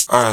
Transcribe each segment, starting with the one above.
Ай,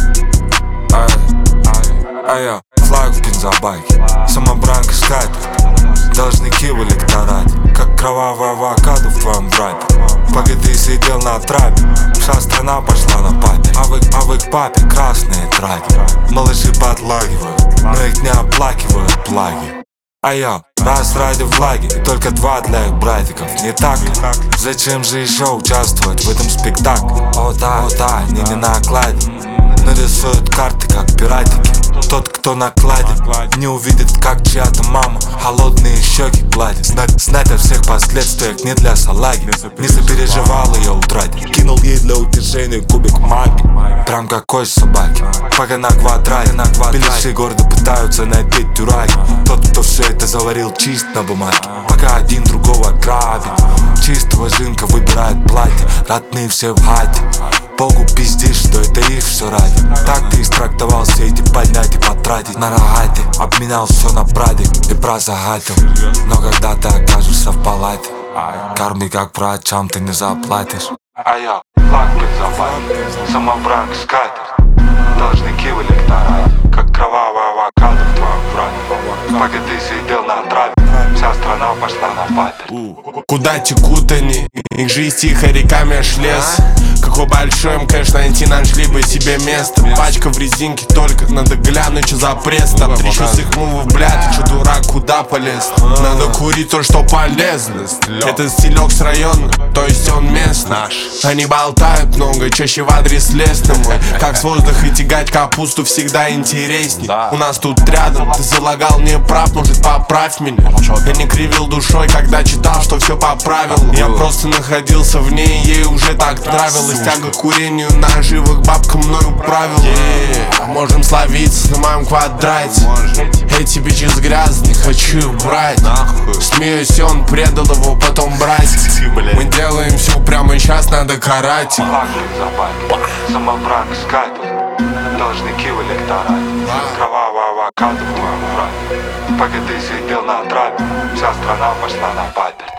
я флаг в бензобаке, самобранка скатер, должники в электорате, как кровавая авокадо в твоем брате. Пока ты сидел на трапе, вся страна пошла на папе. А вы к папе красные траки. Малыши подлагивают, но их не оплакивают плаги. А я раз ради влаги и только два для их братиков. Не так ли? Зачем же еще участвовать в этом спектакле? О да, они не на окладе, нарисуют карты как пиратики. Тот, кто накладет, не увидит, как чья-то мама холодные щеки гладит. Знать о всех последствиях не для салаги. Не сопереживал ее утратить. Кинул ей для утешения кубик маги, прям как кость собаки. Пока на квадрате, беляши гордо пытаются найти дюраги. Тот, кто все это заварил, чист на бумаге. Пока один другого грабит, чистого жинка выбирает платье. Родные все в хате, Богу пиздишь, что это их все ради. Так ты истрактовал все эти поднять и потратить на рогате. Обменял все на прадик и прозагатил. Но когда ты окажешься в палате, карми как врачам ты не заплатишь. А я флаг бензобаке, самобранка скатер, должники в электорате, как кровавая авокадо в твоем брате. Пока ты сидел на трапе, вся страна пошла на папе. Куда текут они? Их жизнь тихо реками аж лес. Какой большой им, конечно, найти нашли бы себе место. Пачка в резинке, только надо глянуть, что за пресс. Там трещу с их мувов, блядь, ты чё дурак, куда полез? Надо курить то, что полезно. Это стилек с района, то есть он местный. Они болтают много, чаще в адрес лесный мой. Как с воздуха тягать капусту всегда интересней. У нас тут рядом, ты залагал мне прав, может поправь меня. Я не кривил душой, когда читал, что все по правилам. Я просто находился в ней, ей уже так нравилось. Тяга к курению, наживок, бабка мною правила. Можем словиться на моем квадрате. Эти бичи грязные, хочу брать. Смеюсь, он предал его, потом брать. Мы делаем все прямо сейчас, надо карать. Флаг бензобаке, самобранка скатер, должники в электорате, кровавая авокадо в твоем брате. Пока ты сидел на трапе, вся страна пошла на папе.